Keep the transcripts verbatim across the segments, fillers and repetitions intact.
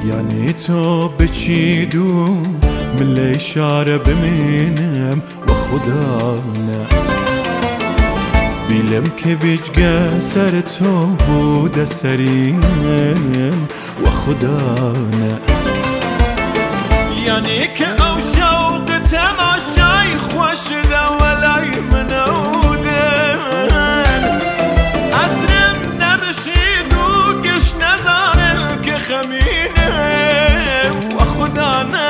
يعني تو بچیدو من الإشارة بمنم وخدانا بیلم که بیجگه سر تو بود سریم و خدانا یعنی که او شوق تماشای خوش ده ولای منودن عصرم نبشید و گش نزارن که خمینه و خدانا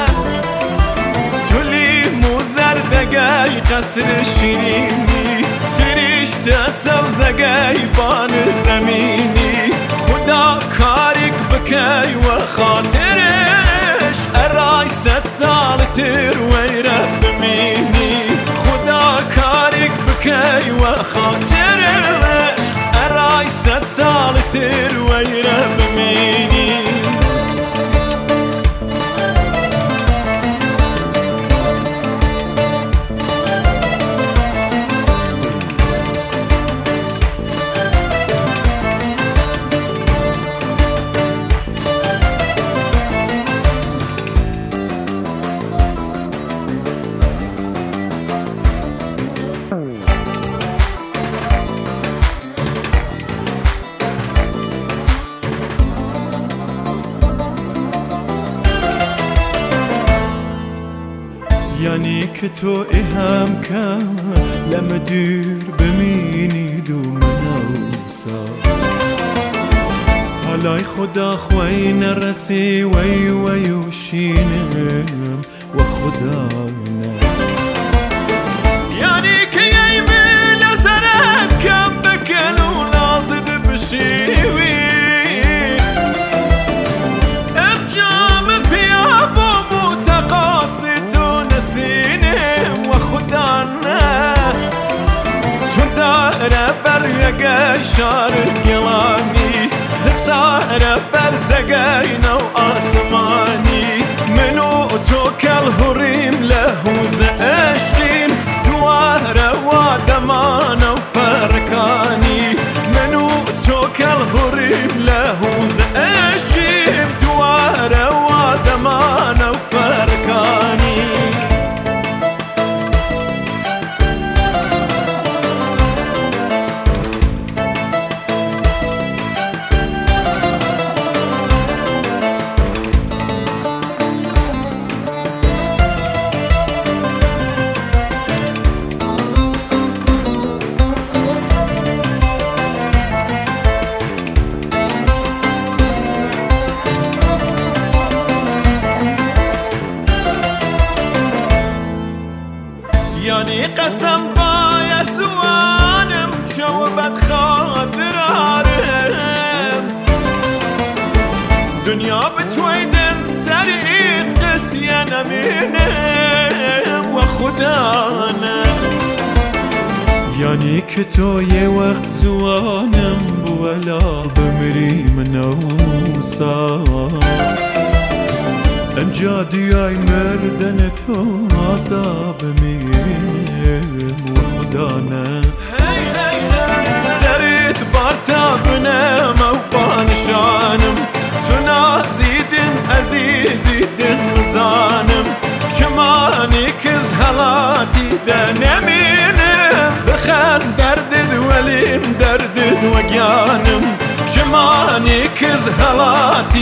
تولی موزردگای قصر شیرینی فرشته سوزگای بان زمینی خدا کاریک بکی و خاطرش ارای ست سال تر ویره بمینی خدا کاریک بکی و خاطرش ارای ست سال تر ویره بمینی یعنی که تو اهم کن لما دور بمینی دو منوسا تالای خدا خوی نرسی وی ویوشینم و خدانا یعنی که یه میل سرت کم بکن و لازد بشیوی امجام پیابو متقاصد و نسینم و خدانا تو داره بر یگه شار گلانی ساره بر زگه نو آسمانی منو تو کل هریم لحوز عشقیم دواره و دمان و پرکانی منو تو کل هریم لحوز عشقیم دواره و دمان و پرکانی یعنی قسم باید زوانم شوبت خاطرارم دنیا بتویدن سری قسیه نمینم و خدانا یعنی که تو یه وقت زوانم بولا بمری منوسا امجادی ای مردن تو عذاب میم و خدانا سرت بارتا بنم و بانشانم تو نازیدن عزیزیدن زانم شمانی کز حالاتی دنمینم بخند دردد ولیم دردد وگیانم شمانی کز حالاتی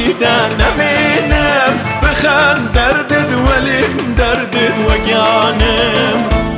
دنمینم بخند دردد ولیم دردد وگیانم